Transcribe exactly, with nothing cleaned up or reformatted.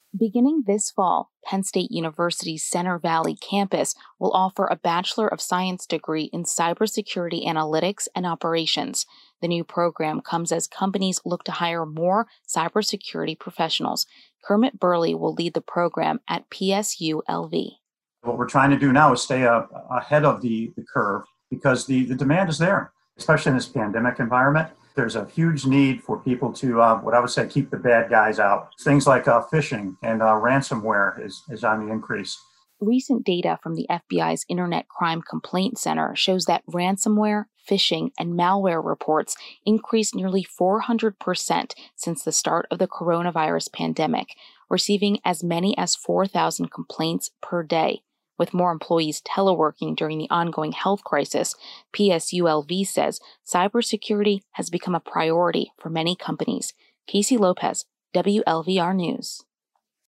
Beginning this fall, Penn State University's Center Valley campus will offer a Bachelor of Science degree in cybersecurity analytics and operations. The new program comes as companies look to hire more cybersecurity professionals. Kermit Burley will lead the program at P S U L V. What we're trying to do now is stay uh, ahead of the, the curve because the, the demand is there, especially in this pandemic environment. There's a huge need for people to, uh, what I would say, keep the bad guys out. Things like uh, phishing and uh, ransomware is, is on the increase. Recent data from the F B I's Internet Crime Complaint Center shows that ransomware, phishing, and malware reports increased nearly four hundred percent since the start of the coronavirus pandemic, receiving as many as four thousand complaints per day. With more employees teleworking during the ongoing health crisis, P S U L V says cybersecurity has become a priority for many companies. Casey Lopez, W L V R News.